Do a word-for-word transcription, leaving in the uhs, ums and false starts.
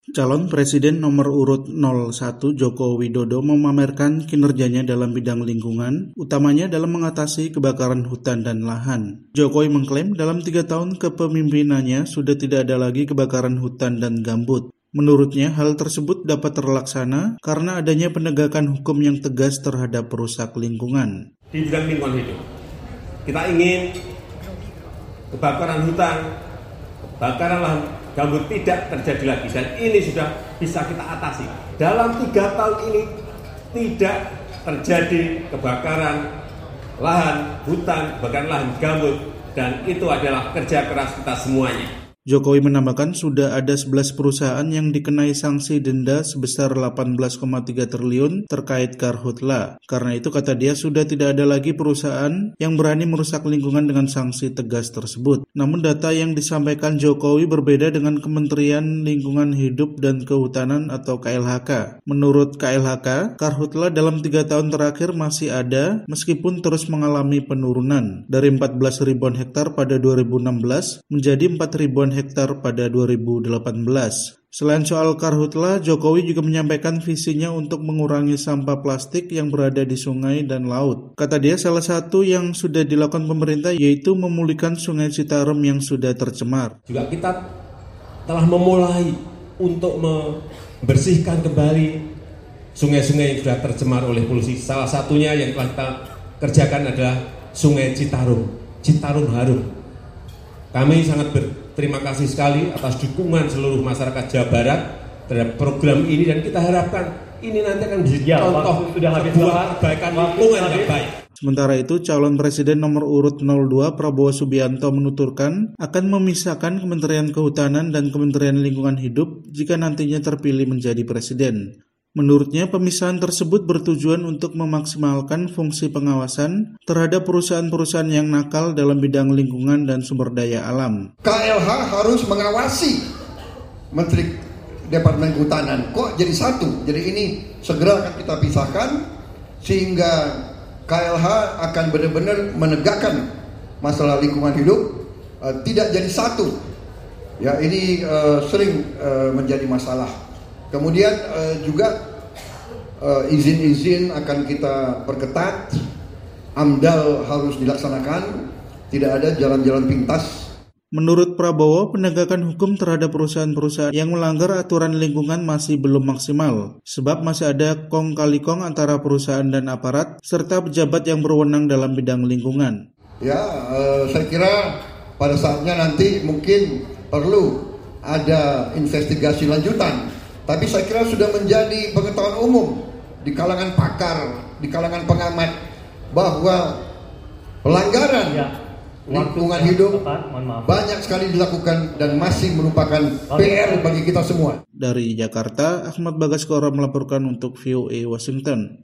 Calon Presiden nomor urut nol satu Joko Widodo memamerkan kinerjanya dalam bidang lingkungan, utamanya dalam mengatasi kebakaran hutan dan lahan. Jokowi mengklaim dalam tiga tahun kepemimpinannya sudah tidak ada lagi kebakaran hutan dan gambut. Menurutnya, hal tersebut dapat terlaksana karena adanya penegakan hukum yang tegas terhadap perusak lingkungan. Di bidang lingkungan hidup, kita ingin kebakaran hutan, kebakaran lahan, gambut tidak terjadi lagi, dan ini sudah bisa kita atasi. Dalam tiga tahun ini tidak terjadi kebakaran lahan, hutan, kebakaran lahan, gambut, dan itu adalah kerja keras kita semuanya. Jokowi menambahkan sudah ada sebelas perusahaan yang dikenai sanksi denda sebesar delapan belas koma tiga triliun terkait karhutla. Karena itu, kata dia, sudah tidak ada lagi perusahaan yang berani merusak lingkungan dengan sanksi tegas tersebut. Namun data yang disampaikan Jokowi berbeda dengan Kementerian Lingkungan Hidup dan Kehutanan atau K L H K. Menurut K L H K, karhutla dalam tiga tahun terakhir masih ada meskipun terus mengalami penurunan dari empat belas ribuan hektar pada dua ribu enam belas menjadi empat ribuan hektar pada dua ribu delapan belas. Selain soal karhutla, Jokowi juga menyampaikan visinya untuk mengurangi sampah plastik yang berada di sungai dan laut. Kata dia, salah satu yang sudah dilakukan pemerintah yaitu memulihkan Sungai Citarum yang sudah tercemar. Juga kita telah memulai untuk membersihkan kembali sungai-sungai yang sudah tercemar oleh polusi. Salah satunya yang telah kita kerjakan adalah Sungai Citarum, Citarum Harum. Kami sangat berterima kasih sekali atas dukungan seluruh masyarakat Jawa Barat terhadap program ini, dan kita harapkan ini nanti akan menjadi ya, contoh sudah sebuah perbaikan lingkungan yang baik. Sementara itu, calon presiden nomor urut nol dua Prabowo Subianto menuturkan akan memisahkan Kementerian Kehutanan dan Kementerian Lingkungan Hidup jika nantinya terpilih menjadi presiden. Menurutnya, pemisahan tersebut bertujuan untuk memaksimalkan fungsi pengawasan terhadap perusahaan-perusahaan yang nakal dalam bidang lingkungan dan sumber daya alam. K L H harus mengawasi Menteri Departemen Kehutanan. Kok jadi satu? Jadi ini segera akan kita pisahkan sehingga K L H akan benar-benar menegakkan masalah lingkungan hidup, uh, tidak jadi satu. Ya, ini uh, sering uh, menjadi masalah. Kemudian uh, juga uh, izin-izin akan kita perketat, AMDAL harus dilaksanakan, tidak ada jalan-jalan pintas. Menurut Prabowo, penegakan hukum terhadap perusahaan-perusahaan yang melanggar aturan lingkungan masih belum maksimal, sebab masih ada kong kali kong antara perusahaan dan aparat, serta pejabat yang berwenang dalam bidang lingkungan. Ya, uh, saya kira pada saatnya nanti mungkin perlu ada investigasi lanjutan. Tapi saya kira sudah menjadi pengetahuan umum di kalangan pakar, di kalangan pengamat, bahwa pelanggaran ya, lingkungan hidup banyak sekali dilakukan dan masih merupakan P R bagi kita semua. Dari Jakarta, Ahmad Bagaskoro melaporkan untuk V O A Washington.